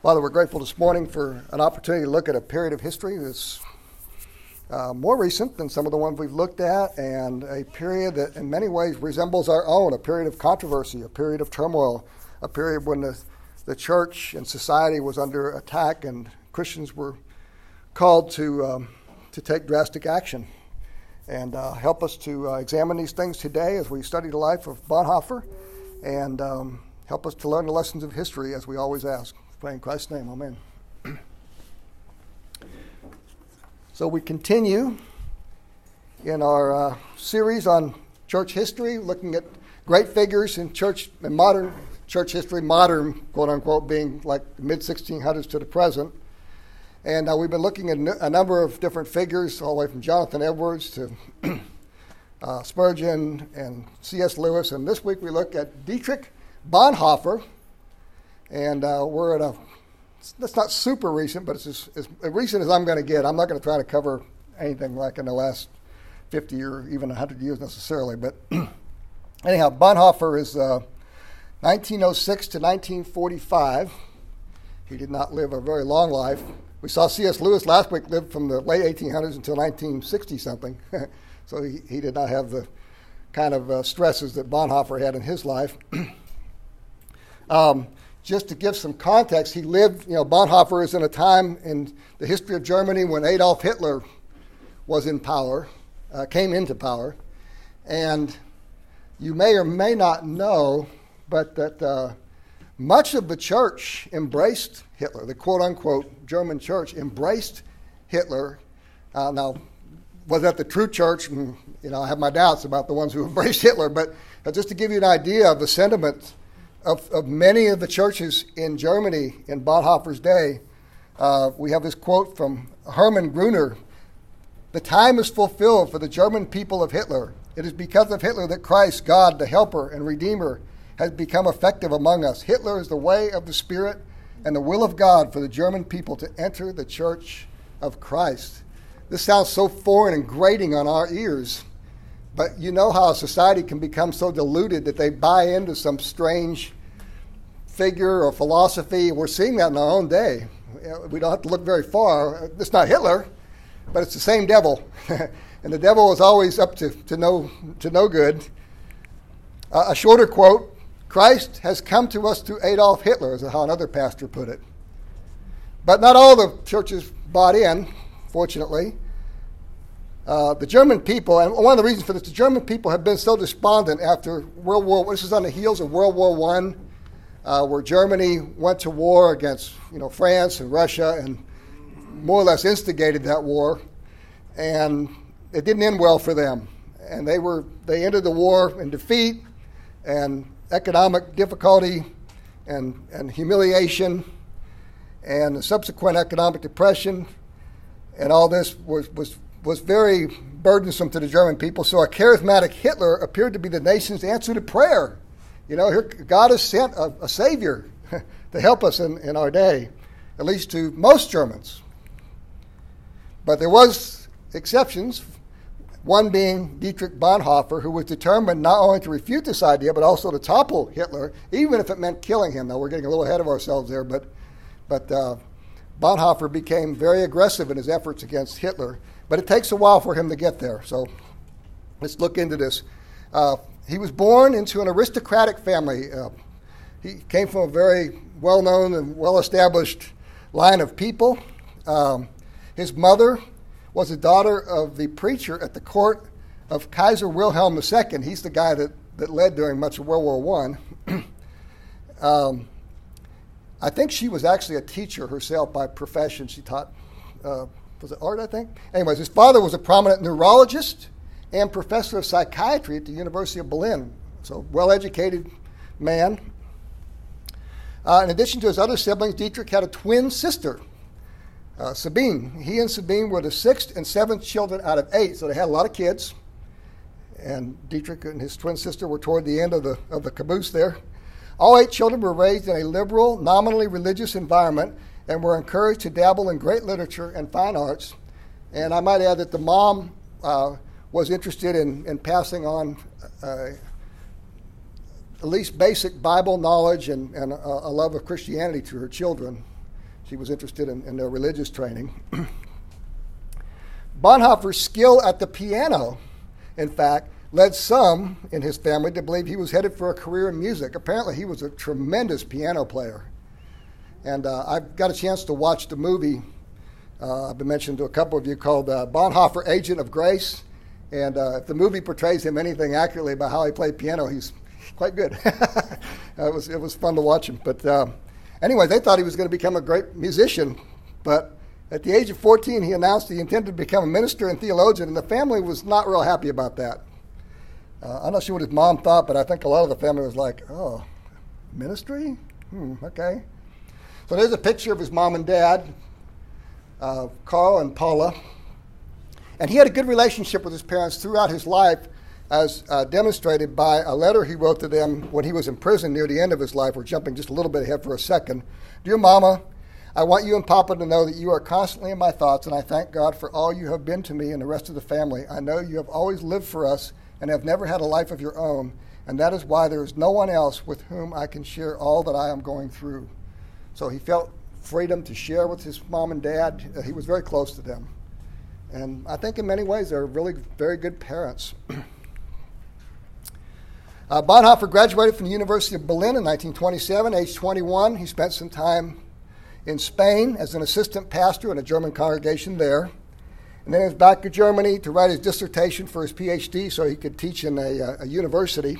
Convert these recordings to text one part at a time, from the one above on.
Father, we're grateful this morning for an opportunity to look at a period of history that's more recent than some of the ones we've looked at, and a period that in many ways resembles our own, a period of controversy, a period of turmoil, a period when the church and society was under attack and Christians were called to take drastic action. And help us to examine these things today as we study the life of Bonhoeffer, and help us to learn the lessons of history as we always ask. Pray in Christ's name, amen. So we continue in our series on church history, looking at great figures in modern church history, modern, quote unquote, being like the mid-1600s to the present. And we've been looking at a number of different figures, all the way from Jonathan Edwards to Spurgeon and C.S. Lewis. And this week we look at Dietrich Bonhoeffer. And we're at that's not super recent, but it's as recent as I'm going to get. I'm not going to try to cover anything like in the last 50 or even 100 years necessarily. But anyhow, Bonhoeffer is 1906 to 1945. He did not live a very long life. We saw C.S. Lewis last week lived from the late 1800s until 1960-something. So he did not have the kind of stresses that Bonhoeffer had in his life. Just to give some context, he lived, Bonhoeffer is in a time in the history of Germany when Adolf Hitler was in power, came into power. And you may or may not know, but that much of the church embraced Hitler. The quote-unquote German church embraced Hitler. Now, was that the true church? I have my doubts about the ones who embraced Hitler, but just to give you an idea of the sentiment of many of the churches in Germany in Bonhoeffer's day, we have this quote from Hermann Gruner: "The time is fulfilled for the German people of Hitler. It is because of Hitler that Christ, God, the helper and redeemer, has become effective among us. Hitler is the way of the Spirit and the will of God for the German people to enter the church of Christ." This sounds so foreign and grating on our ears, but you know how a society can become so deluded that they buy into some strange figure or philosophy. We're seeing that in our own day. We don't have to look very far. It's not Hitler, but it's the same devil. And the devil is always up to no good. A shorter quote: "Christ has come to us through Adolf Hitler," is how another pastor put it. But not all the churches bought in, fortunately. The German people, and one of the reasons for this, the German people have been so despondent after World War. This is on the heels of World War I, where Germany went to war against France and Russia and more or less instigated that war, and it didn't end well for them. And they entered the war in defeat and economic difficulty and humiliation and the subsequent economic depression, and all this was very burdensome to the German people. So a charismatic Hitler appeared to be the nation's answer to prayer. Here God has sent a savior to help us in our day, at least to most Germans. But there was exceptions, one being Dietrich Bonhoeffer, who was determined not only to refute this idea, but also to topple Hitler, even if it meant killing him. Now, we're getting a little ahead of ourselves there, but Bonhoeffer became very aggressive in his efforts against Hitler. But it takes a while for him to get there, so let's look into this. He was born into an aristocratic family. He came from a very well-known and well-established line of people. His mother was the daughter of the preacher at the court of Kaiser Wilhelm II. He's the guy that led during much of World War I. I think she was actually a teacher herself by profession. She taught, was it art, I think? Anyways, his father was a prominent neurologist and professor of psychiatry at the University of Berlin. So, well-educated man. In addition to his other siblings, Dietrich had a twin sister, Sabine. He and Sabine were the sixth and seventh children out of 8, so they had a lot of kids. And Dietrich and his twin sister were toward the end of the caboose there. All 8 children were raised in a liberal, nominally religious environment and were encouraged to dabble in great literature and fine arts. And I might add that the mom was interested in passing on at least basic Bible knowledge and a love of Christianity to her children. She was interested in their religious training. Bonhoeffer's skill at the piano, in fact, led some in his family to believe he was headed for a career in music. Apparently, he was a tremendous piano player. And I've got a chance to watch the movie I've been mentioned to a couple of you called Bonhoeffer, Agent of Grace. And if the movie portrays him anything accurately about how he played piano, he's quite good. It was fun to watch him. But anyway, they thought he was going to become a great musician. But at the age of 14, he announced he intended to become a minister and theologian, and the family was not real happy about that. I'm not sure what his mom thought, but I think a lot of the family was like, oh, ministry? Okay. So there's a picture of his mom and dad, Carl and Paula. And he had a good relationship with his parents throughout his life, as demonstrated by a letter he wrote to them when he was in prison near the end of his life. We're jumping just a little bit ahead for a second. Dear Mama, I want you and Papa to know that you are constantly in my thoughts, and I thank God for all you have been to me and the rest of the family. I know you have always lived for us and have never had a life of your own, and that is why there is no one else with whom I can share all that I am going through. So he felt freedom to share with his mom and dad. He was very close to them. And I think in many ways they're really very good parents. Bonhoeffer graduated from the University of Berlin in 1927, age 21. He spent some time in Spain as an assistant pastor in a German congregation there. And then he was back to Germany to write his dissertation for his PhD so he could teach in a university.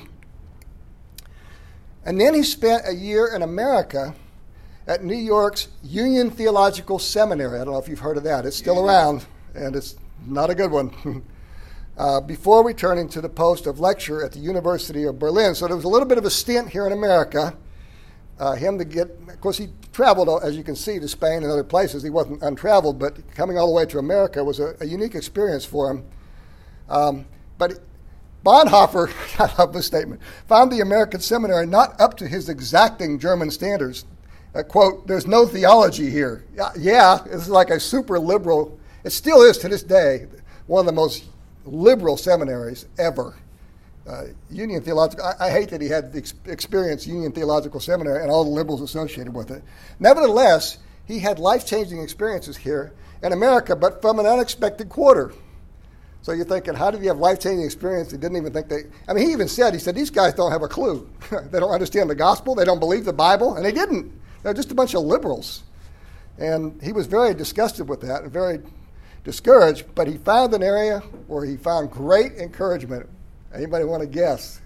And then he spent a year in America at New York's Union Theological Seminary. I don't know if you've heard of that. It's still around, and it's not a good one. Before returning to the post of lecturer at the University of Berlin. So there was a little bit of a stint here in America. Of course, he traveled, as you can see, to Spain and other places. He wasn't untraveled, but coming all the way to America was a unique experience for him. But Bonhoeffer, I love this statement, found the American seminary not up to his exacting German standards. Quote, there's no theology here. Yeah, it's like a super liberal, it still is to this day, one of the most liberal seminaries ever. Union Theological, I hate that he had the experience Union Theological Seminary and all the liberals associated with it. Nevertheless, he had life-changing experiences here in America, but from an unexpected quarter. So you're thinking, how did he have life-changing experience? He didn't even think he even said, these guys don't have a clue. They don't understand the gospel. They don't believe the Bible. And they didn't. They're just a bunch of liberals. And he was very disgusted with that and very discouraged, but he found an area where he found great encouragement. Anybody want to guess?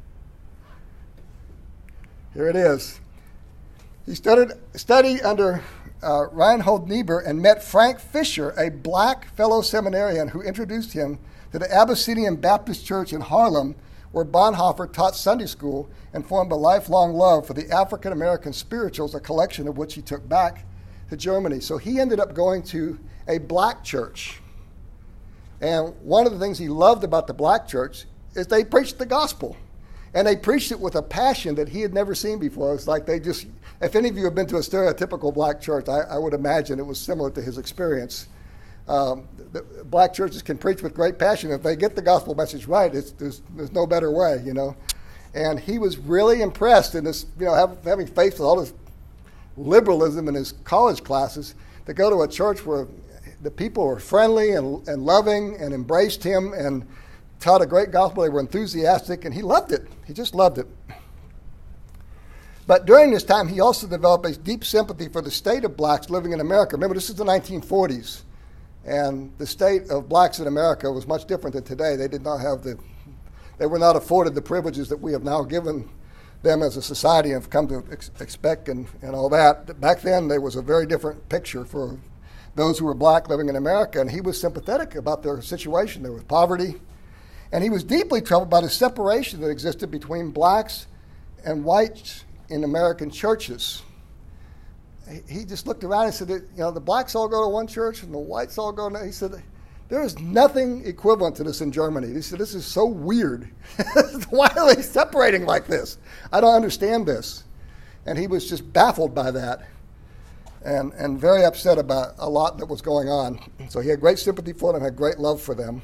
Here it is. He studied under Reinhold Niebuhr and met Frank Fisher, a black fellow seminarian who introduced him to the Abyssinian Baptist Church in Harlem, where Bonhoeffer taught Sunday school and formed a lifelong love for the African American spirituals, a collection of which he took back to Germany. So he ended up going to a black church. And one of the things he loved about the black church is they preached the gospel. And they preached it with a passion that he had never seen before. It's like they just, if any of you have been to a stereotypical black church, I would imagine it was similar to his experience. The black churches can preach with great passion. If they get the gospel message right, there's no better way, you know. And he was really impressed in this, having faced with all this liberalism in his college classes, to go to a church where the people were friendly and loving and embraced him and taught a great gospel. They were enthusiastic, and he loved it. He just loved it. But during this time, he also developed a deep sympathy for the state of blacks living in America. Remember, this is the 1940s, and the state of blacks in America was much different than today. They did not have they were not afforded the privileges that we have now given them as a society and have come to expect and all that. Back then, there was a very different picture for those who were black living in America, and he was sympathetic about their situation. There was poverty, and he was deeply troubled by the separation that existed between blacks and whites in American churches. He just looked around and said, the blacks all go to one church and the whites all go to, he said, there is nothing equivalent to this in Germany. He said, this is so weird. Why are they separating like this? I don't understand this. And he was just baffled by that and very upset about a lot that was going on. So he had great sympathy for them, had great love for them.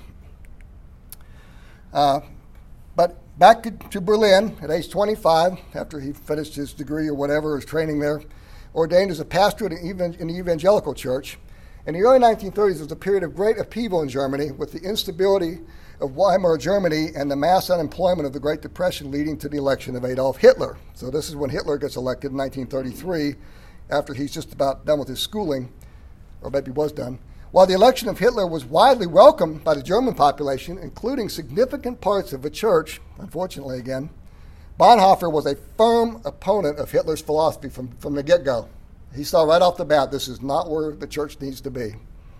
But back to Berlin at age 25, after he finished his degree or whatever, his training there, ordained as a pastor in the evangelical church. In the early 1930s, there was a period of great upheaval in Germany with the instability of Weimar Germany and the mass unemployment of the Great Depression leading to the election of Adolf Hitler. So this is when Hitler gets elected in 1933, after he's just about done with his schooling, or maybe was done. While the election of Hitler was widely welcomed by the German population, including significant parts of the church, unfortunately again, Bonhoeffer was a firm opponent of Hitler's philosophy from the get-go. He saw right off the bat, this is not where the church needs to be.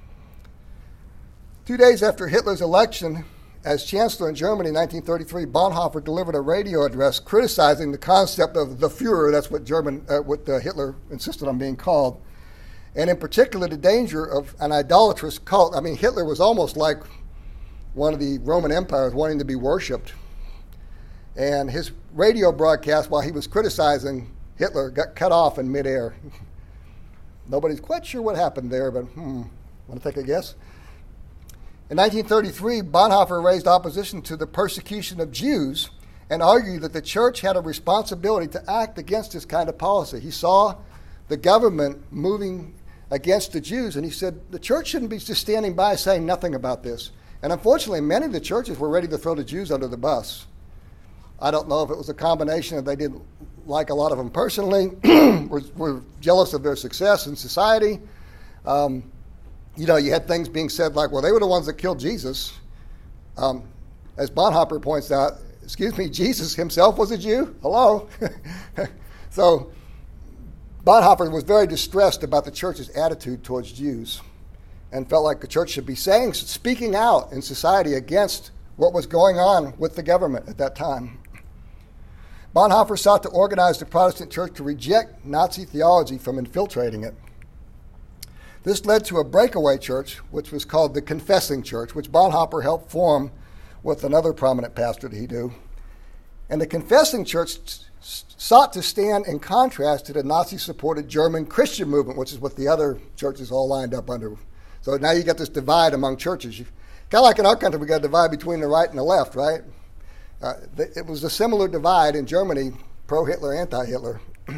2 days after Hitler's election as chancellor in Germany in 1933, Bonhoeffer delivered a radio address criticizing the concept of the Führer, that's what Hitler insisted on being called, and in particular the danger of an idolatrous cult. I mean, Hitler was almost like one of the Roman empires wanting to be worshipped. And his radio broadcast, while he was criticizing Hitler, got cut off in midair. Nobody's quite sure what happened there, but want to take a guess? In 1933, Bonhoeffer raised opposition to the persecution of Jews and argued that the church had a responsibility to act against this kind of policy. He saw the government moving against the Jews, and he said the church shouldn't be just standing by saying nothing about this. And unfortunately, many of the churches were ready to throw the Jews under the bus. I don't know if it was a combination of they didn't like a lot of them personally, were jealous of their success in society. You had things being said like, well, they were the ones that killed Jesus. As Bonhoeffer points out, excuse me, Jesus himself was a Jew? Hello? So Bonhoeffer was very distressed about the church's attitude towards Jews and felt like the church should be speaking out in society against what was going on with the government at that time. Bonhoeffer sought to organize the Protestant church to reject Nazi theology from infiltrating it. This led to a breakaway church, which was called the Confessing Church, which Bonhoeffer helped form with another prominent pastor that he knew. And the Confessing Church sought to stand in contrast to the Nazi-supported German Christian movement, which is what the other churches all lined up under. So now you got this divide among churches. Kind of like in our country, we got a divide between the right and the left, right? It was a similar divide in Germany, pro-Hitler, anti-Hitler.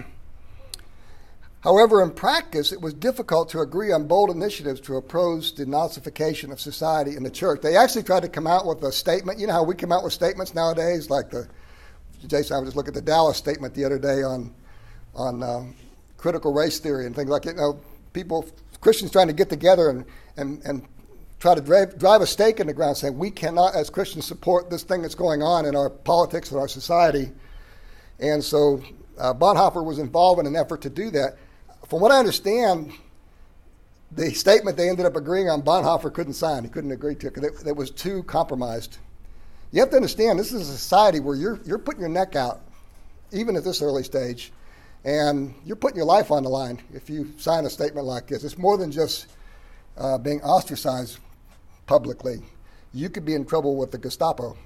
However, in practice, it was difficult to agree on bold initiatives to oppose the Nazification of society and the church. They actually tried to come out with a statement. You know how we come out with statements nowadays? Like Jason, I was just looking at the Dallas statement the other day on critical race theory and things like that. Christians trying to get together and try to drive a stake in the ground saying we cannot, as Christians, support this thing that's going on in our politics and our society. And so Bonhoeffer was involved in an effort to do that. From what I understand, the statement they ended up agreeing on, Bonhoeffer couldn't sign. He couldn't agree to it because it was too compromised. You have to understand, this is a society where you're putting your neck out, even at this early stage, and you're putting your life on the line if you sign a statement like this. It's more than just being ostracized publicly. You could be in trouble with the Gestapo.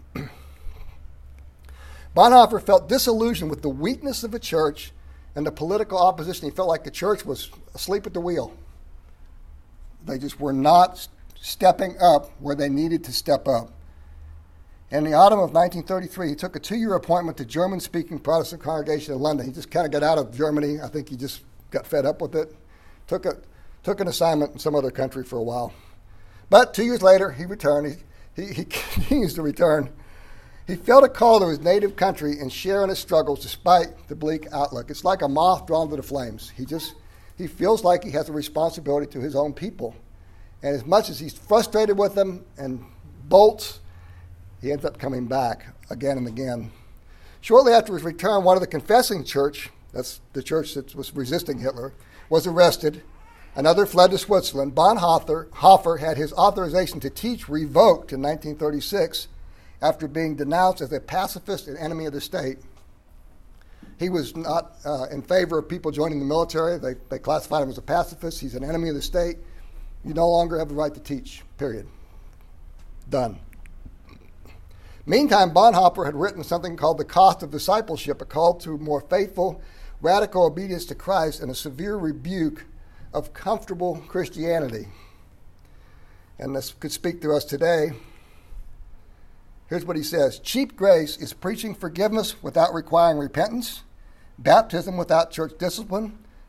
Bonhoeffer felt disillusioned with the weakness of the church and the political opposition. He felt like the church was asleep at the wheel. They just were not stepping up where they needed to step up. In the autumn of 1933, he took a 2-year appointment to German-speaking Protestant congregation in London. He just kind of got out of Germany. I think he just got fed up with it. Took an assignment in some other country for a while. But 2 years later, he returned. He continues to return. He felt a call to his native country and share in his struggles despite the bleak outlook. It's like a moth drawn to the flames. He feels like he has a responsibility to his own people. And as much as he's frustrated with them and bolts, he ends up coming back again and again. Shortly after his return, one of the Confessing Church, that's the church that was resisting Hitler, was arrested. Another fled to Switzerland. Bonhoeffer had his authorization to teach revoked in 1936 after being denounced as a pacifist and enemy of the state. He was not in favor of people joining the military. They classified him as a pacifist. He's an enemy of the state. You no longer have the right to teach, period. Done. Meantime, Bonhoeffer had written something called The Cost of Discipleship, a call to more faithful, radical obedience to Christ and a severe rebuke of comfortable Christianity. And this could speak to us today. Here's what he says. Cheap grace is preaching forgiveness without requiring repentance, baptism without church discipline,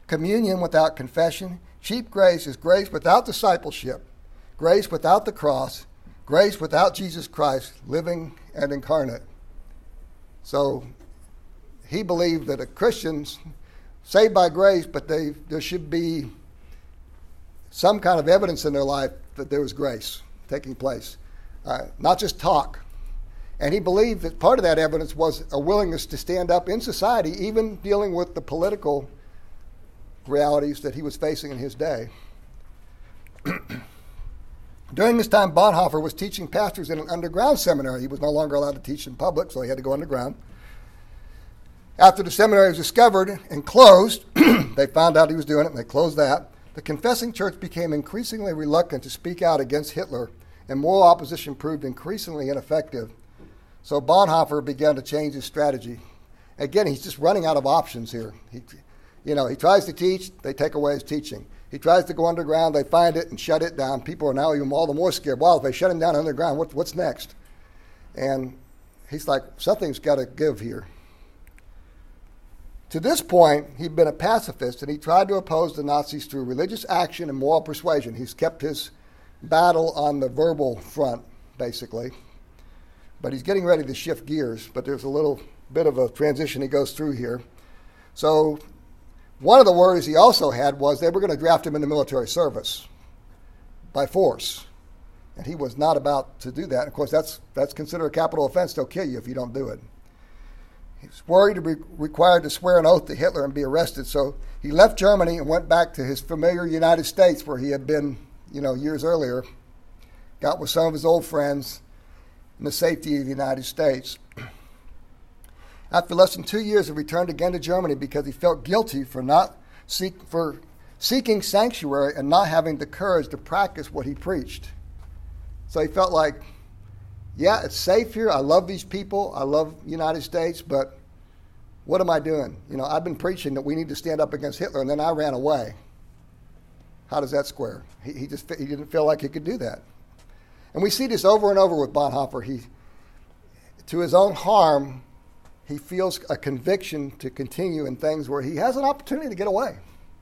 communion without confession. Cheap grace is grace without discipleship, grace without the cross, grace without Jesus Christ living and incarnate. So he believed that a Christian's saved by grace, but there should be some kind of evidence in their life that there was grace taking place, not just talk. And he believed that part of that evidence was a willingness to stand up in society, even dealing with the political realities that he was facing in his day. During this time, Bonhoeffer was teaching pastors in an underground seminary. He was no longer allowed to teach in public, so he had to go underground. After the seminary was discovered and closed, they found out he was doing it, and they closed that. The confessing church became increasingly reluctant to speak out against Hitler, and moral opposition proved increasingly ineffective. So Bonhoeffer began to change his strategy. Again, he's just running out of options here. He tries to teach, they take away his teaching. He tries to go underground, they find it and shut it down. People are now even all the more scared. Well, if they shut him down underground, what's next? And he's like, something's got to give here. To this point, he'd been a pacifist, and he tried to oppose the Nazis through religious action and moral persuasion. He's kept his battle on the verbal front, basically. But he's getting ready to shift gears, but there's a little bit of a transition he goes through here. So one of the worries he also had was they were going to draft him into military service by force. And he was not about to do that. Of course, that's considered a capital offense. They'll kill you if you don't do it. He was worried to be required to swear an oath to Hitler and be arrested. So he left Germany and went back to his familiar United States where he had been, years earlier, got with some of his old friends in the safety of the United States. After less than 2 years, he returned again to Germany because he felt guilty for seeking sanctuary and not having the courage to practice what he preached. So he felt like, yeah, it's safe here. I love these people. I love the United States, but what am I doing? I've been preaching that we need to stand up against Hitler, and then I ran away. How does that square? He didn't feel like he could do that. And we see this over and over with Bonhoeffer. To his own harm, he feels a conviction to continue in things where he has an opportunity to get away.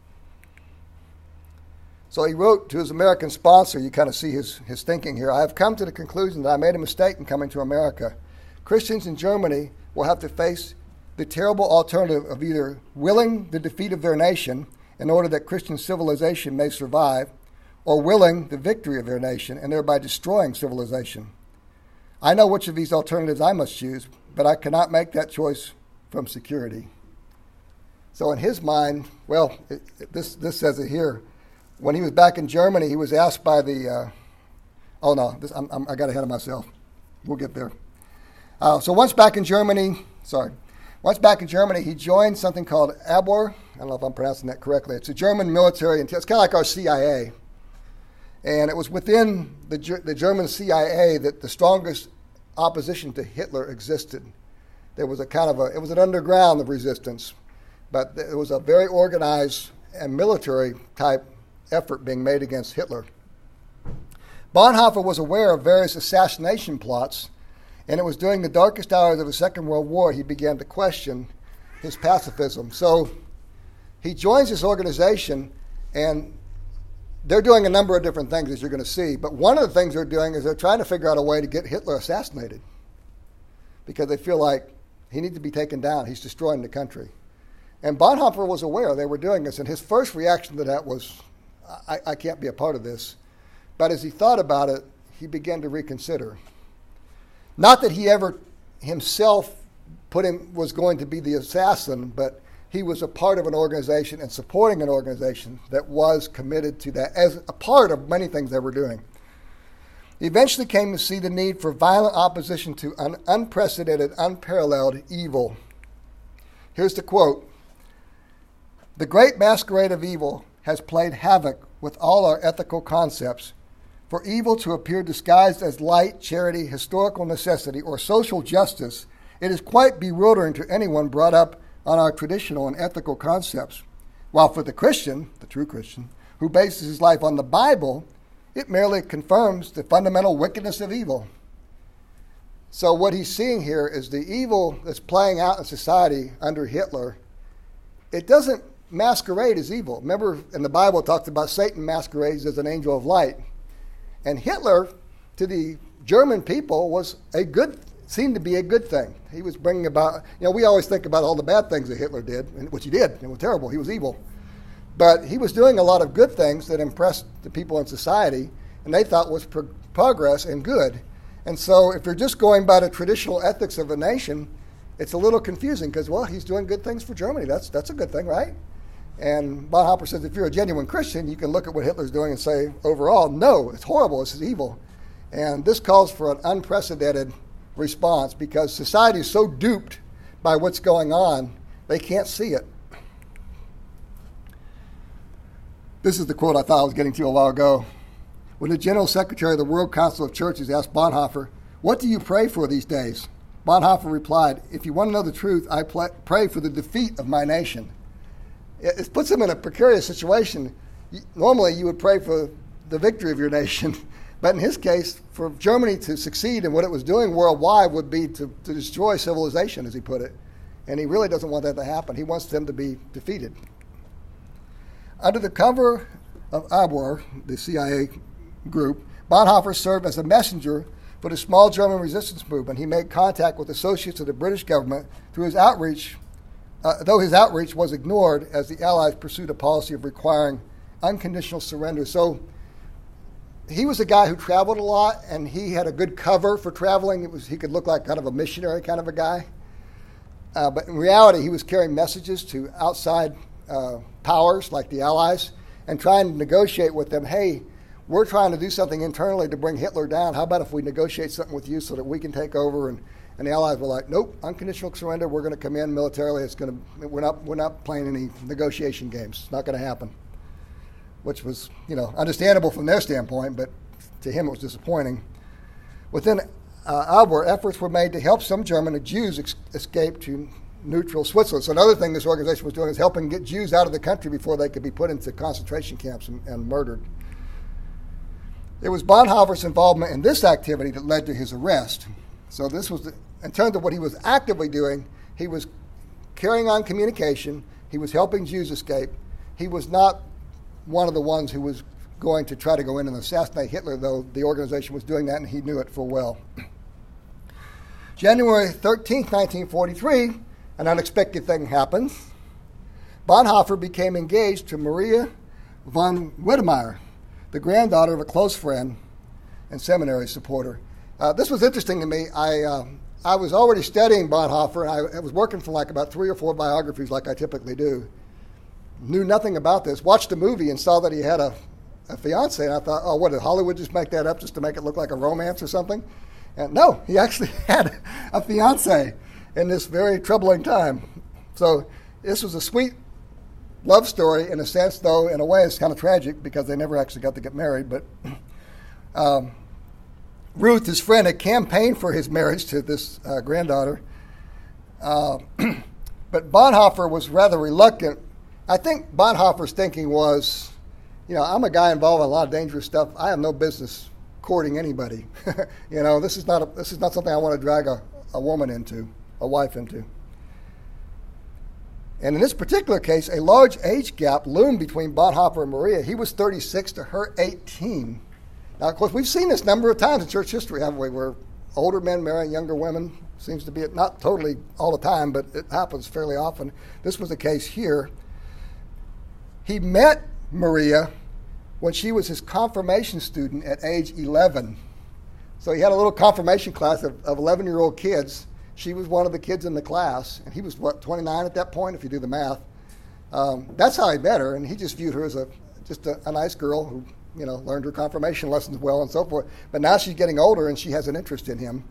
So he wrote to his American sponsor, you kind of see his thinking here, I have come to the conclusion that I made a mistake in coming to America. Christians in Germany will have to face the terrible alternative of either willing the defeat of their nation in order that Christian civilization may survive, or willing the victory of their nation and thereby destroying civilization. I know which of these alternatives I must choose, but I cannot make that choice from security. So in his mind, this says it here. When he was back in Germany, he was asked by the, I got ahead of myself. We'll get there. So once back in Germany, he joined something called Abwehr. I don't know if I'm pronouncing that correctly. It's a German military, it's kind of like our CIA. And it was within the German CIA that the strongest opposition to Hitler existed. There was it was an underground of resistance, but it was a very organized and military type effort being made against Hitler. Bonhoeffer was aware of various assassination plots, and it was during the darkest hours of the Second World War he began to question his pacifism. So he joins this organization, and they're doing a number of different things, as you're going to see. But one of the things they're doing is they're trying to figure out a way to get Hitler assassinated because they feel like he needs to be taken down. He's destroying the country. And Bonhoeffer was aware they were doing this, and his first reaction to that was, I can't be a part of this. But as he thought about it, he began to reconsider. Not that he ever himself was going to be the assassin, but he was a part of an organization and supporting an organization that was committed to that as a part of many things they were doing. He eventually came to see the need for violent opposition to an unprecedented, unparalleled evil. Here's the quote. The great masquerade of evil has played havoc with all our ethical concepts. For evil to appear disguised as light, charity, historical necessity, or social justice, it is quite bewildering to anyone brought up on our traditional and ethical concepts. While for the Christian, the true Christian, who bases his life on the Bible, it merely confirms the fundamental wickedness of evil. So what he's seeing here is the evil that's playing out in society under Hitler. It doesn't masquerade as evil. Remember, in the Bible, it talks about Satan masquerades as an angel of light. And Hitler, to the German people, seemed to be a good thing. He was bringing about, we always think about all the bad things that Hitler did, which he did. It was terrible. He was evil. But he was doing a lot of good things that impressed the people in society, and they thought was progress and good. And so if you're just going by the traditional ethics of a nation, it's a little confusing because, well, he's doing good things for Germany. That's a good thing, right? And Bonhoeffer says if you're a genuine Christian, you can look at what Hitler's doing and say, overall, no, it's horrible, this is evil. And this calls for an unprecedented response because society is so duped by what's going on, they can't see it. This is the quote I thought I was getting to a while ago. When the General Secretary of the World Council of Churches asked Bonhoeffer, "What do you pray for these days?" Bonhoeffer replied, "If you want to know the truth, I pray for the defeat of my nation." It puts him in a precarious situation. Normally, you would pray for the victory of your nation. But in his case, for Germany to succeed in what it was doing worldwide would be to destroy civilization, as he put it. And he really doesn't want that to happen. He wants them to be defeated. Under the cover of Abwehr, the CIA group, Bonhoeffer served as a messenger for the small German resistance movement. He made contact with associates of the British government through his outreach, though his outreach was ignored as the Allies pursued a policy of requiring unconditional surrender. So he was a guy who traveled a lot, and he had a good cover for traveling. He could look like kind of a missionary kind of a guy. But in reality, he was carrying messages to outside powers like the Allies and trying to negotiate with them, hey, we're trying to do something internally to bring Hitler down. How about if we negotiate something with you so that we can take over? And the Allies were like, nope, unconditional surrender. We're going to come in militarily. We're not playing any negotiation games. It's not going to happen. Which was, understandable from their standpoint, but to him it was disappointing. Within Abwehr, efforts were made to help some German Jews escape to neutral Switzerland. So another thing this organization was doing is helping get Jews out of the country before they could be put into concentration camps and murdered. It was Bonhoeffer's involvement in this activity that led to his arrest. So this was, in terms of what he was actively doing, he was carrying on communication. He was helping Jews escape. He was not one of the ones who was going to try to go in and assassinate Hitler, though the organization was doing that and he knew it full well. January 13th, 1943, an unexpected thing happened. Bonhoeffer became engaged to Maria von Wedemeyer, the granddaughter of a close friend and seminary supporter. This was interesting to me. I was already studying Bonhoeffer, and I was working for like about 3 or 4 biographies like I typically do. Knew nothing about this, watched the movie and saw that he had a fiance, and I thought, oh, what, did Hollywood just make that up just to make it look like a romance or something? And no, he actually had a fiance in this very troubling time. So this was a sweet love story in a sense, though in a way it's kind of tragic because they never actually got to get married. But Ruth, his friend, had campaigned for his marriage to this granddaughter. But Bonhoeffer was rather reluctant. I think Bonhoeffer's thinking was, I'm a guy involved in a lot of dangerous stuff. I have no business courting anybody. This is not something I want to drag a woman into, a wife into. And in this particular case, a large age gap loomed between Bonhoeffer and Maria. He was 36 to her 18. Now, of course, we've seen this a number of times in church history, haven't we, where older men marrying younger women. Seems to be, not totally all the time, but it happens fairly often. This was the case here. He met Maria when she was his confirmation student at age 11. So he had a little confirmation class of 11-year-old kids. She was one of the kids in the class, and he was, 29 at that point, if you do the math. That's how he met her, and he just viewed her as just a nice girl who, learned her confirmation lessons well and so forth. But now she's getting older, and she has an interest in him.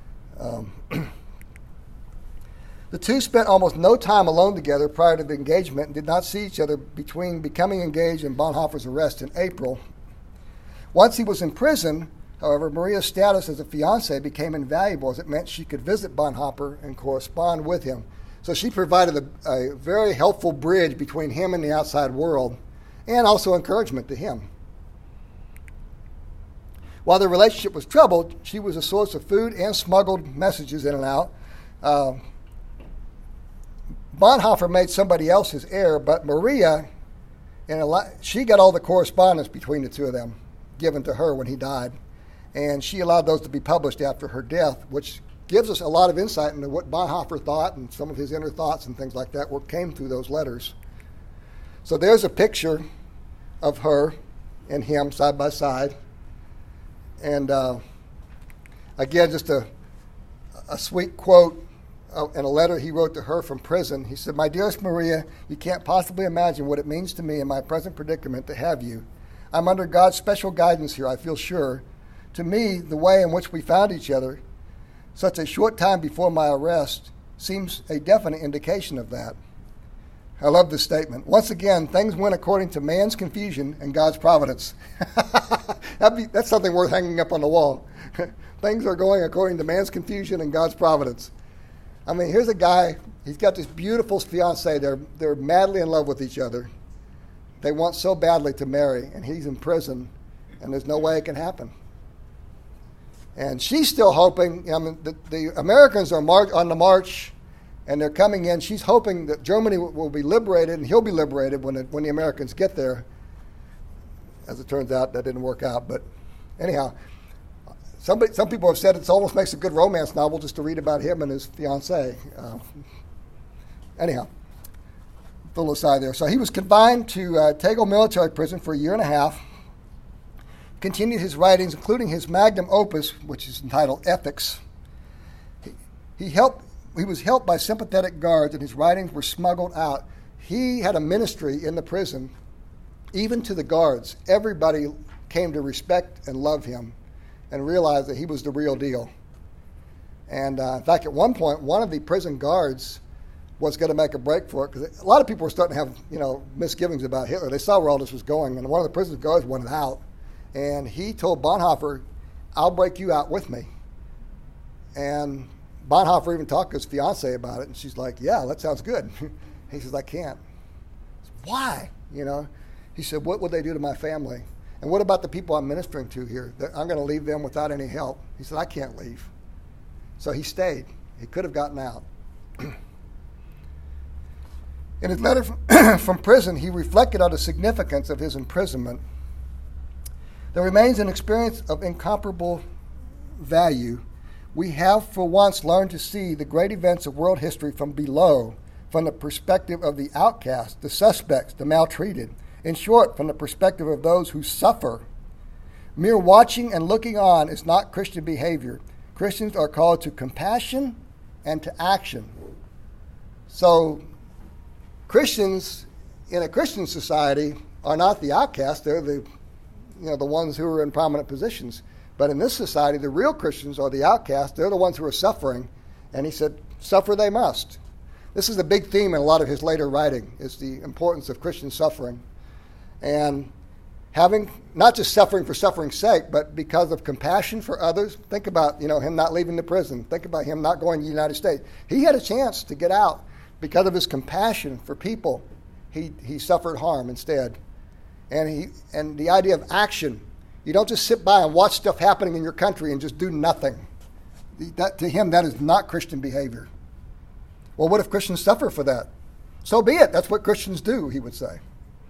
The two spent almost no time alone together prior to the engagement and did not see each other between becoming engaged and Bonhoeffer's arrest in April. Once he was in prison, however, Maria's status as a fiancé became invaluable as it meant she could visit Bonhoeffer and correspond with him. So she provided a very helpful bridge between him and the outside world and also encouragement to him. While the relationship was troubled, she was a source of food and smuggled messages in and out. Bonhoeffer made somebody else his heir, but Maria, she got all the correspondence between the two of them given to her when he died, and she allowed those to be published after her death, which gives us a lot of insight into what Bonhoeffer thought and some of his inner thoughts and things like that came through those letters. So there's a picture of her and him side by side, and again, just a sweet quote in a letter he wrote to her from prison. He said, "My dearest Maria, you can't possibly imagine what it means to me in my present predicament to have you. I'm under God's special guidance here, I feel sure. To me, the way in which we found each other such a short time before my arrest seems a definite indication of that." I love this statement. Once again, things went according to man's confusion and God's providence. That's something worth hanging up on the wall. Things are going according to man's confusion and God's providence. I mean, here's a guy, he's got this beautiful fiancée. They're madly in love with each other. They want so badly to marry, and he's in prison, and there's no way it can happen. And she's still hoping, the Americans are on the march, and they're coming in. She's hoping that Germany will be liberated, and he'll be liberated when the Americans get there. As it turns out, that didn't work out. But anyhow, some people have said it almost makes a good romance novel just to read about him and his fiancée. Anyhow, full aside there. So he was confined to Tegel military prison for a year and a half. Continued his writings, including his magnum opus, which is entitled Ethics. He was helped by sympathetic guards, and his writings were smuggled out. He had a ministry in the prison, even to the guards. Everybody came to respect and love him and realized that he was the real deal. And in fact, at one point, one of the prison guards was going to make a break for it, because a lot of people were starting to have, misgivings about Hitler. They saw where all this was going, and one of the prison guards wanted out. And he told Bonhoeffer, "I'll break you out with me." And Bonhoeffer even talked to his fiancée about it, and she's like, "Yeah, that sounds good." He says, "I can't." Why? He said, "What would they do to my family? And what about the people I'm ministering to here? I'm going to leave them without any help." He said, "I can't leave." So he stayed. He could have gotten out. In his letter from prison, he reflected on the significance of his imprisonment. There remains an experience of incomparable value. We have for once learned to see the great events of world history from below, from the perspective of the outcast, the suspects, the maltreated. In short, from the perspective of those who suffer. Mere watching and looking on is not Christian behavior. Christians are called to compassion and to action. So Christians in a Christian society are not the outcasts. They're the ones who are in prominent positions. But in this society, the real Christians are the outcasts. They're the ones who are suffering. And he said, suffer they must. This is a big theme in a lot of his later writing, is the importance of Christian suffering. And having, not just suffering for suffering's sake, but because of compassion for others. Think about, him not leaving the prison. Think about him not going to the United States. He had a chance to get out. Because of his compassion for people, he suffered harm instead. And the idea of action, you don't just sit by and watch stuff happening in your country and just do nothing. To him, that is not Christian behavior. Well, what if Christians suffer for that? So be it. That's what Christians do, he would say.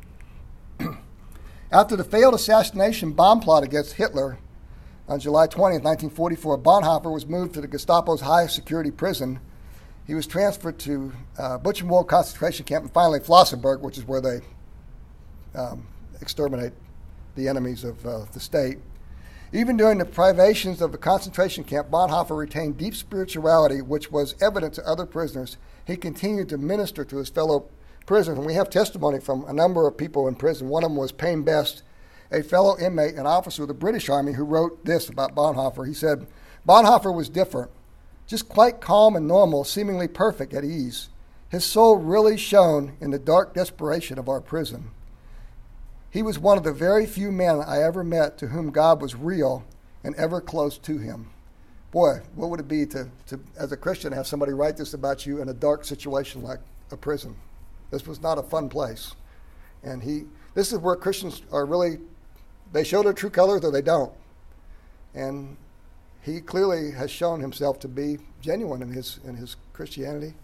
After the failed assassination bomb plot against Hitler on July 20th, 1944, Bonhoeffer was moved to the Gestapo's highest security prison. He was transferred to Buchenwald concentration camp and finally Flossenburg, which is where they exterminate the enemies of the state. Even during the privations of the concentration camp, Bonhoeffer retained deep spirituality, which was evident to other prisoners. He continued to minister to his fellow prisoners, and we have testimony from a number of people in prison. One of them was Payne Best, a fellow inmate and officer of the British Army, who wrote this about Bonhoeffer. He said, "Bonhoeffer was different, just quite calm and normal, seemingly perfect at ease. His soul really shone in the dark desperation of our prison. He was one of the very few men I ever met to whom God was real and ever close to him." Boy, what would it be to as a Christian, have somebody write this about you in a dark situation like a prison? This was not a fun place. And this is where Christians are really, they show their true colors or they don't. And he clearly has shown himself to be genuine in his Christianity.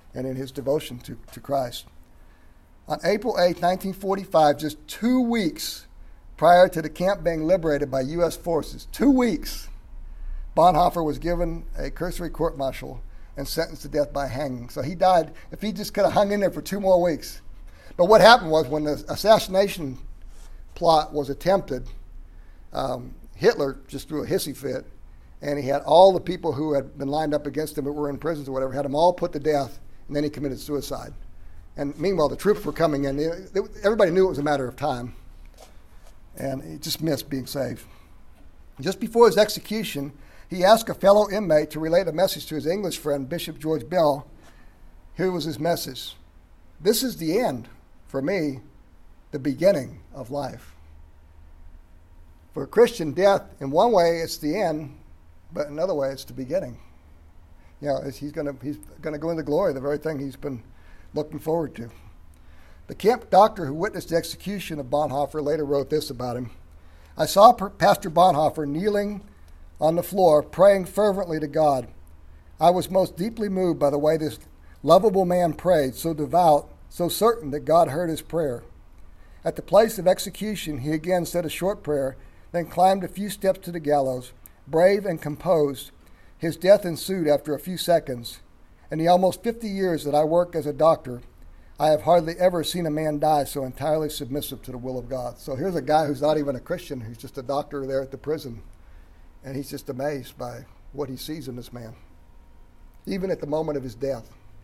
and in his devotion to Christ. On April 8, 1945, just 2 weeks prior to the camp being liberated by U.S. forces, 2 weeks, Bonhoeffer was given a cursory court-martial and sentenced to death by hanging. So he died. If he just could have hung in there for 2 more weeks. But what happened was when the assassination plot was attempted, Hitler just threw a hissy fit, and he had all the people who had been lined up against him that were in prisons or whatever, had them all put to death, and then he committed suicide. And meanwhile, the troops were coming in. Everybody knew it was a matter of time, and he just missed being saved. Just before his execution, he asked a fellow inmate to relate a message to his English friend, Bishop George Bell. Here was his message. This is the end, for me, the beginning of life. For a Christian, death, in one way, it's the end, but in another way, it's the beginning. You know, he's going to go into glory, the very thing he's been looking forward to. The camp doctor who witnessed the execution of Bonhoeffer later wrote this about him. I saw Pastor Bonhoeffer kneeling on the floor, praying fervently to God. I was most deeply moved by the way this lovable man prayed, so devout, so certain that God heard his prayer. At the place of execution, he again said a short prayer, then climbed a few steps to the gallows, brave and composed. His death ensued after a few seconds. In the almost 50 years that I work as a doctor, I have hardly ever seen a man die so entirely submissive to the will of God. So here's a guy who's not even a Christian, who's just a doctor there at the prison, and he's just amazed by what he sees in this man, even at the moment of his death.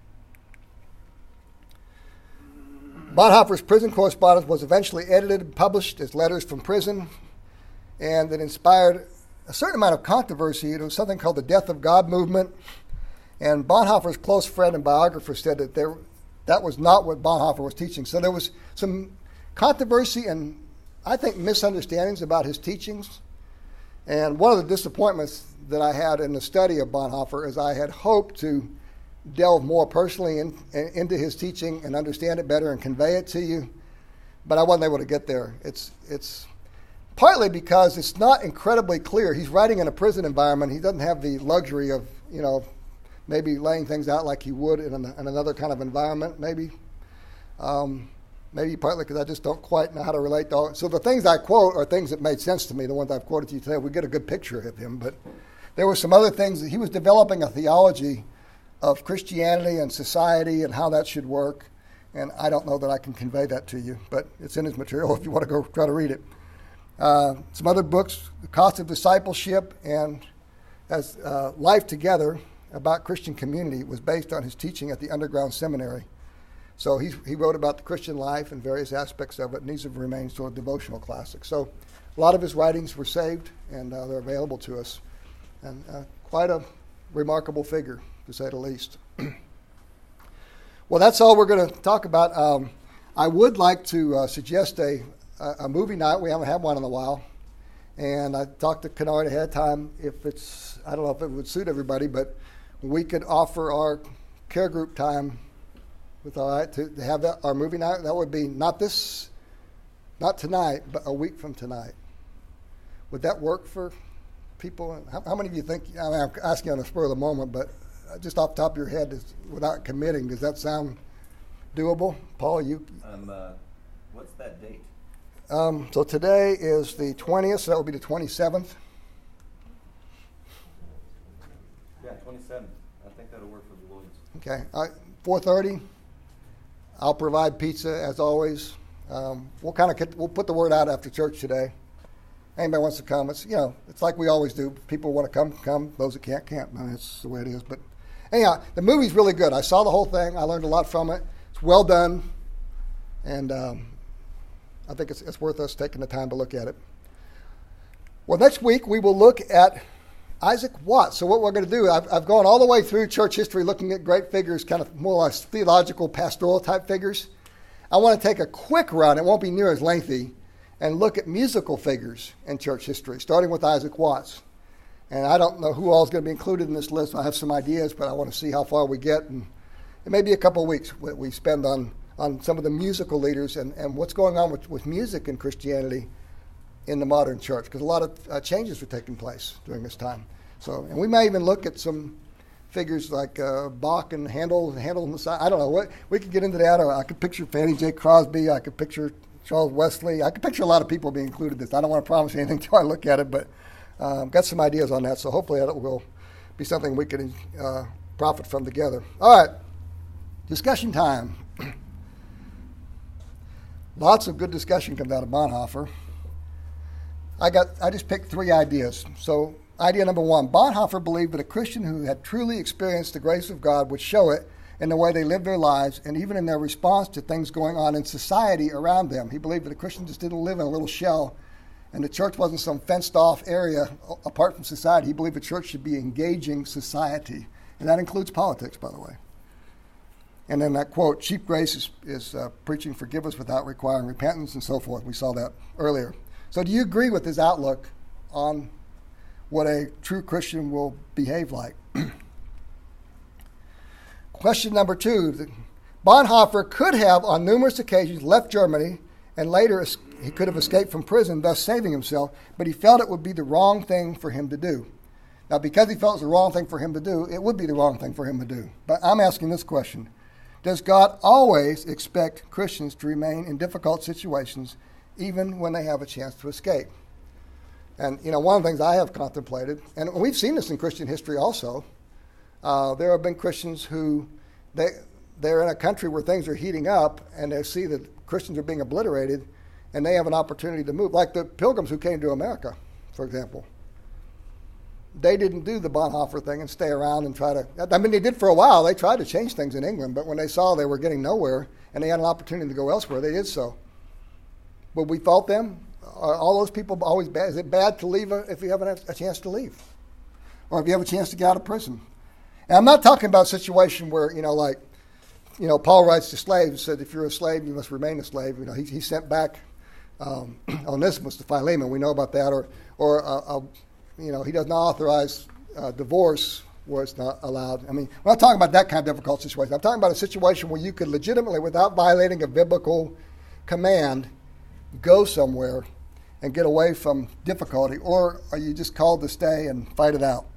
Bonhoeffer's prison correspondence was eventually edited and published as letters from prison, and it inspired a certain amount of controversy. It was something called the Death of God movement, and Bonhoeffer's close friend and biographer said that that was not what Bonhoeffer was teaching. So there was some controversy and, I think, misunderstandings about his teachings. And one of the disappointments that I had in the study of Bonhoeffer is I had hoped to delve more personally into his teaching and understand it better and convey it to you, but I wasn't able to get there. It's partly because it's not incredibly clear. He's writing in a prison environment. He doesn't have the luxury of, maybe laying things out like he would in another kind of environment, maybe. Maybe partly because I just don't quite know how to relate to all. So the things I quote are things that made sense to me, the ones I've quoted to you today. We get a good picture of him, but there were some other things. He was developing a theology of Christianity and society and how that should work, and I don't know that I can convey that to you, but it's in his material if you want to go try to read it. Some other books, The Cost of Discipleship and as Life Together about Christian community, was based on his teaching at the Underground Seminary. So he wrote about the Christian life and various aspects of it, and these have remained sort of devotional classics. So a lot of his writings were saved, and they're available to us. And quite a remarkable figure, to say the least. Well, that's all we're going to talk about. I would like to suggest a movie night. We haven't had one in a while. And I talked to Kennard ahead of time. I don't know if it would suit everybody, but we could offer our care group time to have our movie night. That would be not tonight, but a week from tonight. Would that work for people? How many of you think, I'm asking on the spur of the moment, but just off the top of your head, without committing, does that sound doable? Paul, you? What's that date? So today is the 20th, so that would be the 27th. Yeah, 27th. I think that'll work for the Lloyds. Okay, 4:30. I'll provide pizza as always. We'll put the word out after church today. Anybody wants to come, it's like we always do. People want to come. Those that can't. I mean, that's the way it is. But anyhow, the movie's really good. I saw the whole thing. I learned a lot from it. It's well done, and I think it's worth us taking the time to look at it. Well, next week we will look at Isaac Watts. So what we're going to do, I've gone all the way through church history looking at great figures, kind of more or less theological, pastoral type figures. I want to take a quick run, it won't be near as lengthy, and look at musical figures in church history, starting with Isaac Watts. And I don't know who all is going to be included in this list. I have some ideas, but I want to see how far we get. And it may be a couple of weeks that we spend on some of the musical leaders and what's going on with music in Christianity in the modern church, because a lot of changes are taking place during this time. And we may even look at some figures like Bach and Handel on the side. I don't know what we could get into that. Or I could picture Fannie J. Crosby. I could picture Charles Wesley. I could picture a lot of people being included in this. I don't want to promise anything until I look at it, but got some ideas on that. So hopefully that will be something we can profit from together. All right, discussion time. Lots of good discussion comes out of Bonhoeffer. I just picked 3 ideas. So idea number 1, Bonhoeffer believed that a Christian who had truly experienced the grace of God would show it in the way they lived their lives and even in their response to things going on in society around them. He believed that a Christian just didn't live in a little shell and the church wasn't some fenced-off area apart from society. He believed the church should be engaging society, and that includes politics, by the way. And then that quote, cheap grace is preaching forgiveness without requiring repentance and so forth. We saw that earlier. So do you agree with his outlook on what a true Christian will behave like? Question number 2. Bonhoeffer could have on numerous occasions left Germany and later he could have escaped from prison, thus saving himself, but he felt it would be the wrong thing for him to do. Now, because he felt it was the wrong thing for him to do, it would be the wrong thing for him to do. But I'm asking this question. Does God always expect Christians to remain in difficult situations even when they have a chance to escape? And, one of the things I have contemplated, and we've seen this in Christian history also, there have been Christians who, they're in a country where things are heating up and they see that Christians are being obliterated and they have an opportunity to move. Like the Pilgrims who came to America, for example. They didn't do the Bonhoeffer thing and stay around and try to, they did for a while. They tried to change things in England, but when they saw they were getting nowhere and they had an opportunity to go elsewhere, they did so. Would we fault them? Are all those people always bad? Is it bad to leave if you have a chance to leave? Or if you have a chance to get out of prison? And I'm not talking about a situation where, Paul writes to slaves, said if you're a slave, you must remain a slave. He sent back Onesimus to Philemon. We know about that. Or he does not authorize divorce where it's not allowed. We're not talking about that kind of difficult situation. I'm talking about a situation where you could legitimately, without violating a biblical command, go somewhere and get away from difficulty. Or are you just called to stay and fight it out?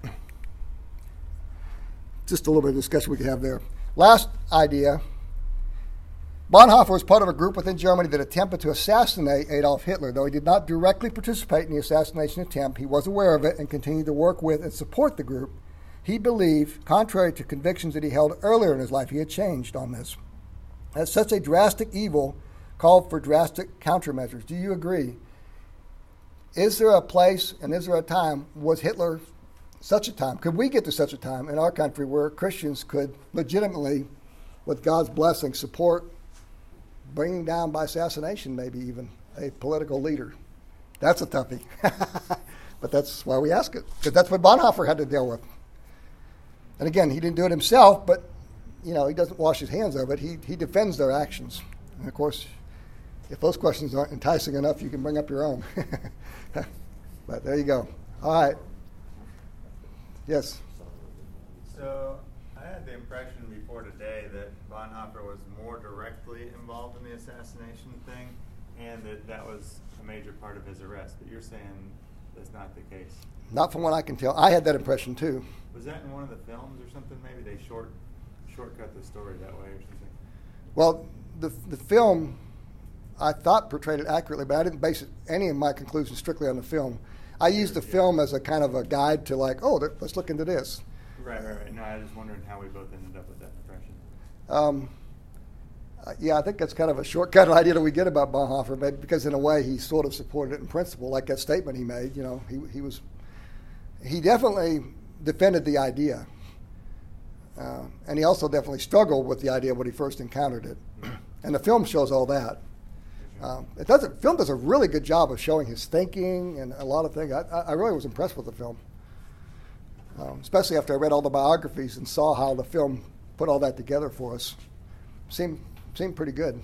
Just a little bit of discussion we could have there. Last idea. Bonhoeffer was part of a group within Germany that attempted to assassinate Adolf Hitler. Though he did not directly participate in the assassination attempt, he was aware of it and continued to work with and support the group. He believed, contrary to convictions that he held earlier in his life, he had changed on this. As such a drastic evil called for drastic countermeasures. Do you agree? Is there a place and is there a time, was Hitler such a time? Could we get to such a time in our country where Christians could legitimately, with God's blessing, support bringing down by assassination, maybe even, a political leader? That's a toughie. But that's why we ask it, because that's what Bonhoeffer had to deal with. And again, he didn't do it himself, but he doesn't wash his hands of it. He defends their actions. And of course, if those questions aren't enticing enough, you can bring up your own. But there you go. All right. Yes. So I had the impression before today that Bonhoeffer was more directly involved in the assassination thing and that was a major part of his arrest. But you're saying that's not the case. Not from what I can tell. I had that impression too. Was that in one of the films or something? Maybe they shortcut the story that way or something? Well, the film, I thought, portrayed it accurately, but I didn't base any of my conclusions strictly on the film. I used the film as a kind of a guide to let's look into this. Right. No, I was just wondering how we both ended up with that impression. Yeah, I think that's kind of a shortcut idea that we get about Bonhoeffer, but because in a way he sort of supported it in principle, like that statement he made. He definitely defended the idea, and he also definitely struggled with the idea when he first encountered it. And the film shows all that. Film does a really good job of showing his thinking and a lot of things. I really was impressed with the film, especially after I read all the biographies and saw how the film put all that together for us. Seemed pretty good.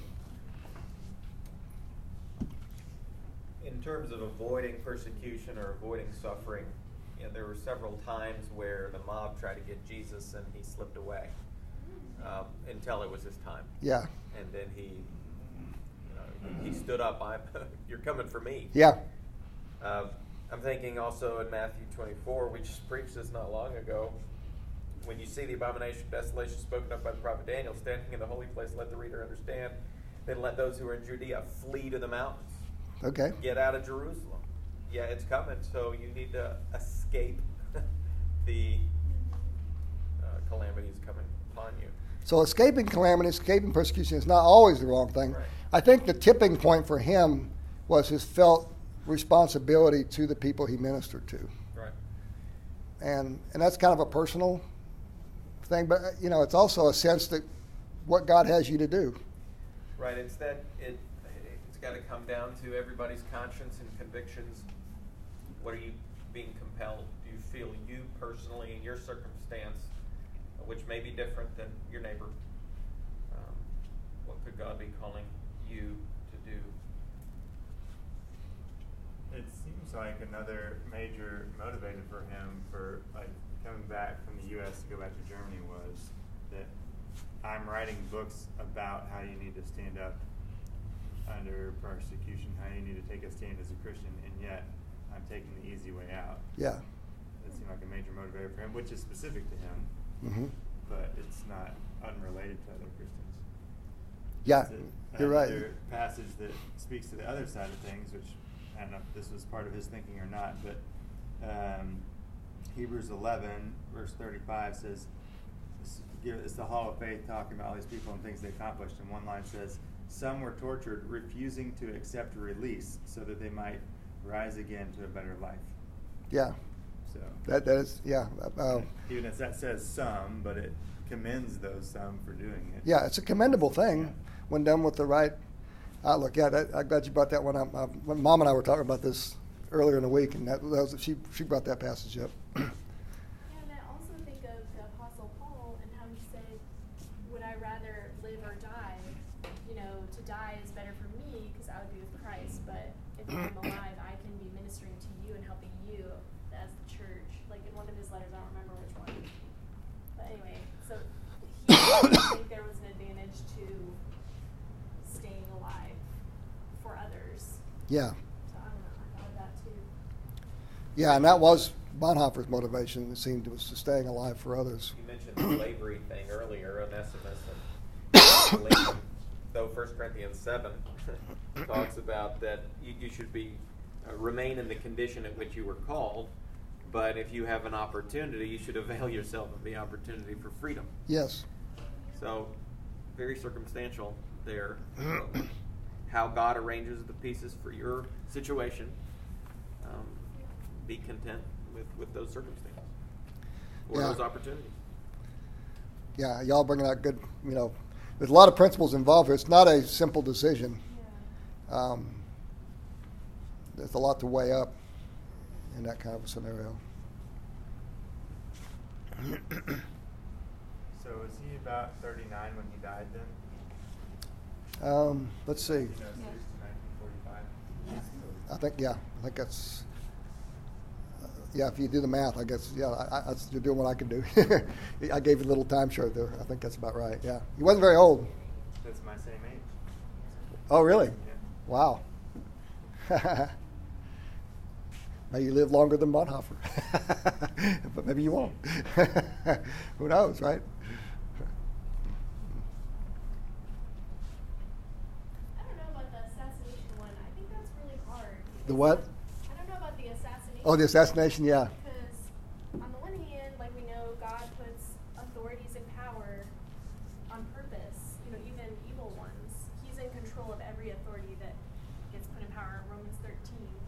In terms of avoiding persecution or avoiding suffering, there were several times where the mob tried to get Jesus and he slipped away until it was his time. Yeah. And then he stood up. You're coming for me. Yeah. I'm thinking also in Matthew 24, we just preached this not long ago. when you see the abomination of desolation spoken of by the prophet Daniel standing in the holy place, let the reader understand. Then let those who are in Judea flee to the mountains. Okay. Get out of Jerusalem. Yeah, it's coming, so you need to escape the calamities coming upon you. So escaping calamity, escaping persecution is not always the wrong thing. Right. I think the tipping point for him was his felt responsibility to the people he ministered to. Right. And that's kind of a personal thing, but it's also a sense that what God has you to do. Right. It's that it's got to come down to everybody's conscience and convictions. What are you being compelled? Do you feel you personally in your circumstance, which may be different than your neighbor? What could God be calling you to do? It seems like another major motivator for him for coming back from the U.S. to go back to Germany was that I'm writing books about how you need to stand up under persecution, how you need to take a stand as a Christian, and yet I'm taking the easy way out. Yeah. It seemed like a major motivator for him, which is specific to him, Mm-hmm. but it's not unrelated to other Christians. Yeah, you're right. Another passage that speaks to the other side of things, which I don't know if this was part of his thinking or not, but Hebrews 11, verse 35 says, it's the Hall of Faith talking about all these people and things they accomplished. And one line says, some were tortured, refusing to accept release so that they might rise again to a better life. Yeah. So That is, yeah. even as that says some, but it commends those some for doing it. Yeah, it's a commendable thing Yeah. when done with the right outlook. Yeah, I'm glad you brought that one up. When Mom and I were talking about this earlier in the week, and she brought that passage up. Yeah, and I also think of the Apostle Paul and how he said, would I rather live or die? To die is better for me because I would be with Christ, but if I'm alive, I can be ministering to you and helping you as the church. Like in one of his letters, I don't remember which one. But anyway, so I think there was an advantage to staying alive for others. Yeah. So I don't know, I thought of that too. Yeah, and that was Bonhoeffer's motivation, it seemed, was to staying alive for others. You mentioned the slavery thing earlier, Onesimus, and Lincoln. Though 1 Corinthians 7 talks about that you should be remain in the condition at which you were called, but if you have an opportunity, you should avail yourself of the opportunity for freedom. Yes. So, very circumstantial there. How God arranges the pieces for your situation. Be content with those circumstances or Yeah. those opportunities. Yeah, y'all bringing out good, there's a lot of principles involved here. It's not a simple decision. Yeah. There's a lot to weigh up in that kind of a scenario. So was he about 39 when he died then? Let's see. 1906 to 1945? I think that's, if you do the math, I guess, you're doing what I can do. I gave you a little time short there. I think that's about right, yeah. He wasn't very old. That's my same age. Oh, really? Yeah. Wow. May you live longer than Bonhoeffer. But maybe you won't. Who knows, right? I don't know about the assassination one. I think that's really hard. The what? I don't know about the assassination. Oh, the assassination, yeah. Because on the one hand, like we know, God puts authorities in power on purpose. Even evil ones. He's in control of every authority that gets put in power. Romans 13.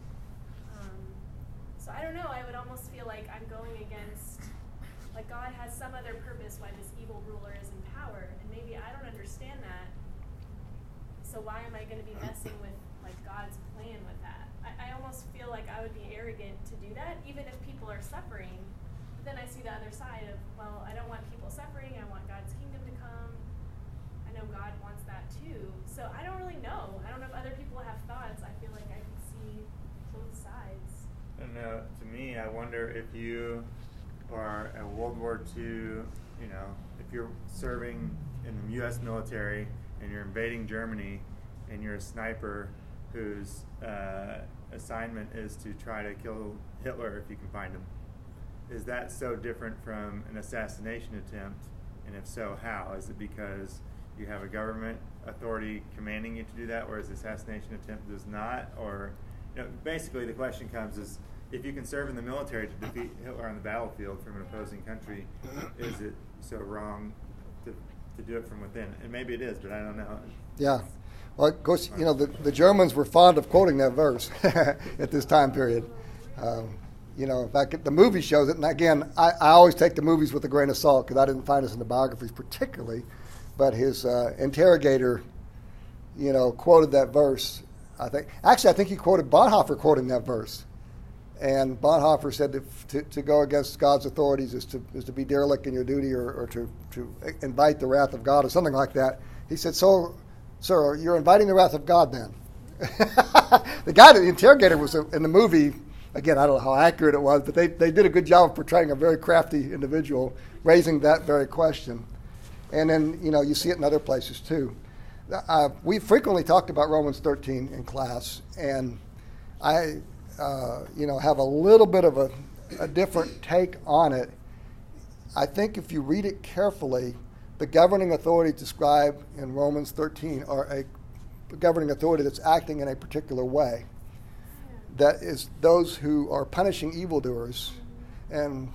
So I don't know. I would almost feel like I'm going against, like God has some other purpose why this evil ruler is in power, and maybe I don't understand that. So why am I going to be messing with like God's plan with that? I almost feel like I would be arrogant to do that, even if people are suffering. But then I see the other side of, well, I don't want people suffering. I want God's kingdom to come. I know God wants that too. So I don't really know. I don't know if other people have thoughts. I feel like I can see both sides. I don't know. To me, I wonder if you are a World War II, if you're serving in the U.S. military and you're invading Germany and you're a sniper whose assignment is to try to kill Hitler if you can find him. is that so different from an assassination attempt? And if so, how? Is it because you have a government authority commanding you to do that, whereas the assassination attempt does not? Or, basically the question comes is, if you can serve in the military to defeat Hitler on the battlefield from an opposing country, is it so wrong to do it from within? And maybe it is, but I don't know. Yeah. Well, of course, the Germans were fond of quoting that verse at this time period. In fact, the movie shows it. And again, I always take the movies with a grain of salt because I didn't find this in the biographies particularly. But his interrogator, quoted that verse. I think he quoted Bonhoeffer quoting that verse. And Bonhoeffer said to go against God's authorities is to be derelict in your duty or to invite the wrath of God or something like that. He said, "So, sir, you're inviting the wrath of God then?" The interrogator was in the movie. Again, I don't know how accurate it was, but they did a good job of portraying a very crafty individual raising that very question. And then, you see it in other places too. We frequently talked about Romans 13 in class, and I have a little bit of a different take on it. I think if you read it carefully, the governing authority described in Romans 13 are a governing authority that's acting in a particular way. That is those who are punishing evildoers. And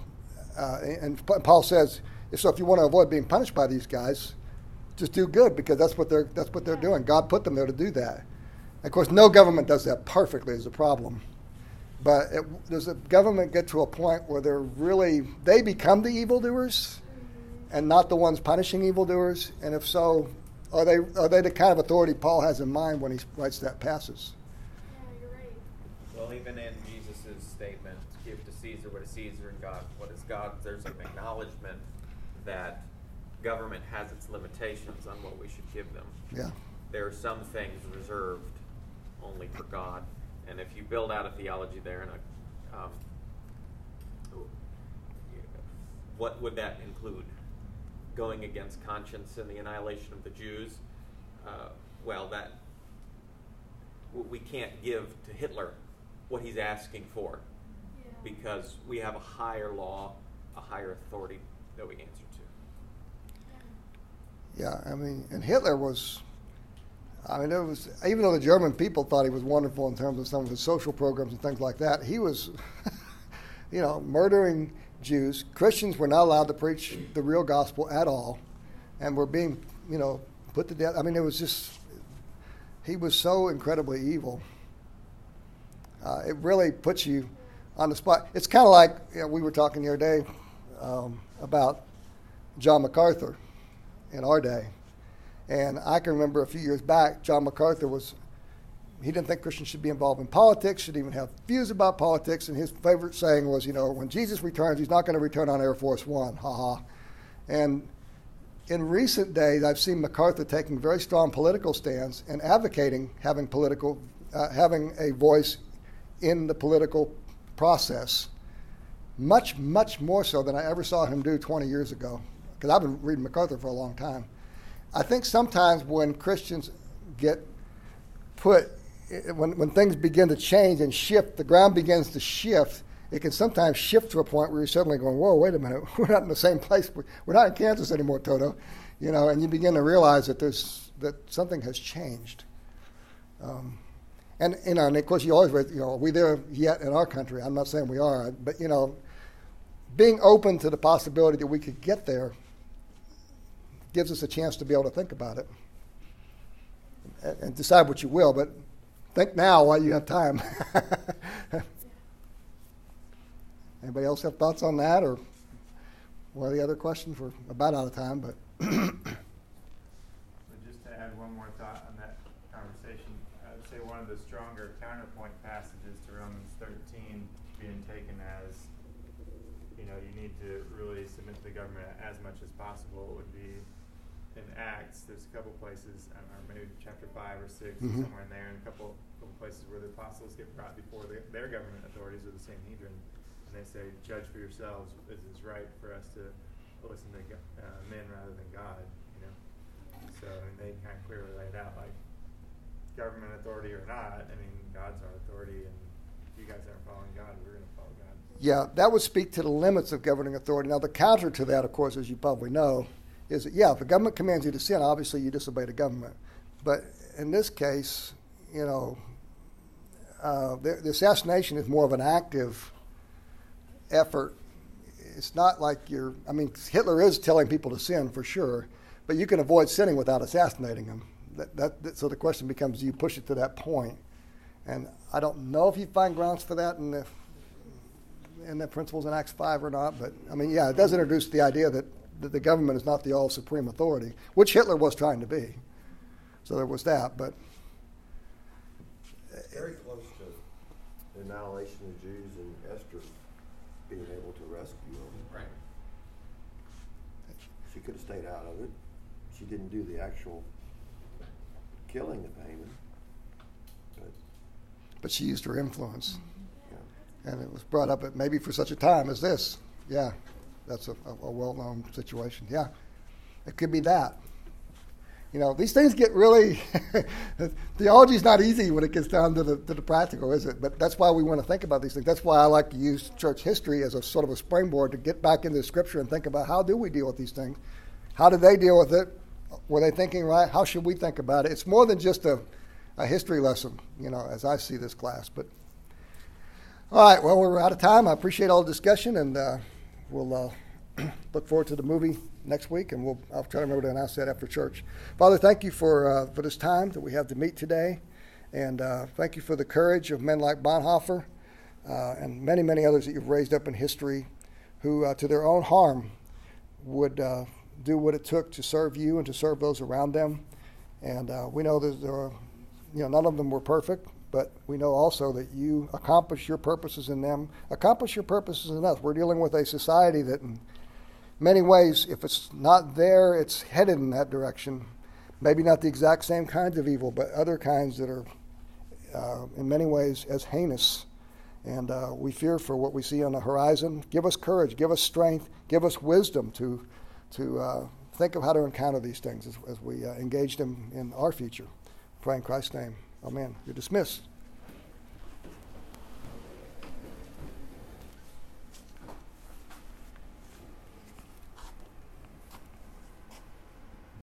Paul says, if you want to avoid being punished by these guys, just do good, because that's what they're doing. God put them there to do that. Of course, no government does that perfectly is the problem. But does the government get to a point where they become the evildoers and not the ones punishing evildoers? And if so, are they the kind of authority Paul has in mind when he writes that passage? Yeah, you're right. Well, even in Jesus' statement, give to Caesar what is Caesar and God what is God, there's an acknowledgement that government has its limitations on what we should give them. Yeah. There are some things reserved only for God. And if you build out a theology there, what would that include? Going against conscience and the annihilation of the Jews? We can't give to Hitler what he's asking for, because we have a higher law, a higher authority that we answer to. Yeah, and Hitler was. Even though the German people thought he was wonderful in terms of some of his social programs and things like that, he was, murdering Jews. Christians were not allowed to preach the real gospel at all, and were being, put to death. It was just, he was so incredibly evil. It really puts you on the spot. It's kind of like, we were talking the other day about John MacArthur in our day. And I can remember a few years back, John MacArthur he didn't think Christians should be involved in politics, should even have views about politics. And his favorite saying was, when Jesus returns, he's not going to return on Air Force One, ha-ha. And in recent days, I've seen MacArthur taking very strong political stands and advocating having a voice in the political process, much, much more so than I ever saw him do 20 years ago, because I've been reading MacArthur for a long time. I think sometimes when Christians get when things begin to change and shift, the ground begins to shift, it can sometimes shift to a point where you're suddenly going, whoa, wait a minute, we're not in the same place. We're not in Kansas anymore, Toto. And you begin to realize that something has changed. And of course you always, are we there yet in our country? I'm not saying we are, but, being open to the possibility that we could get there gives us a chance to be able to think about it and decide what you will, but think now while you have time. Anybody else have thoughts on that, or one of the other questions? We're about out of time, but just to add one more thought on that conversation, I would say one of the stronger counterpoint passages to Romans 13 being taken as, you need to really submit to the government as much as possible would be in Acts. There's a couple places, or maybe chapter 5 or 6, somewhere in there, and a couple places where the apostles get brought before their government authorities or the Sanhedrin, and they say, judge for yourselves, is it right for us to listen to men rather than God? So they kind of clearly laid out, like, government authority or not, God's our authority, and you guys aren't following God, we're going to follow God. Yeah, that would speak to the limits of governing authority. Now, the counter to that, of course, as you probably know, is that, yeah, if the government commands you to sin, obviously you disobey the government. But in this case, you know, the assassination is more of an active effort. It's not like Hitler is telling people to sin for sure, but you can avoid sinning without assassinating them. So the question becomes, do you push it to that point? And I don't know if you find grounds for that in the principles in Acts 5 or not, but yeah, it does introduce the idea that the government is not the all supreme authority, which Hitler was trying to be. So there was that, but very close to the annihilation of the Jews and Esther being able to rescue them. Right. She could have stayed out of it. She didn't do the actual killing of Haman. But she used her influence. Yeah. And it was brought up maybe for such a time as this. Yeah, that's a well-known situation. Yeah, it could be that. You know, these things get really, theology's not easy when it gets down to the practical, is it? But that's why we want to think about these things. That's why I like to use church history as a sort of a springboard to get back into the Scripture and think about how do we deal with these things? How did they deal with it? Were they thinking right? How should we think about it? It's more than just a history lesson, you know, as I see this class. But all right, well, we're out of time. I appreciate all the discussion, and we'll look forward to the movie next week, and I'll try to remember to announce that after church. Father, thank you for this time that we have to meet today, and thank you for the courage of men like Bonhoeffer and many, many others that you've raised up in history who, to their own harm, would do what it took to serve you and to serve those around them. And we know that there are, none of them were perfect, but we know also that you accomplish your purposes in them, accomplish your purposes in us. We're dealing with a society that in many ways, if it's not there, it's headed in that direction. Maybe not the exact same kinds of evil, but other kinds that are in many ways as heinous. And we fear for what we see on the horizon. Give us courage, give us strength, give us wisdom to think of how to encounter these things as we engage them in our future. Pray in Christ's name. Amen. You're dismissed.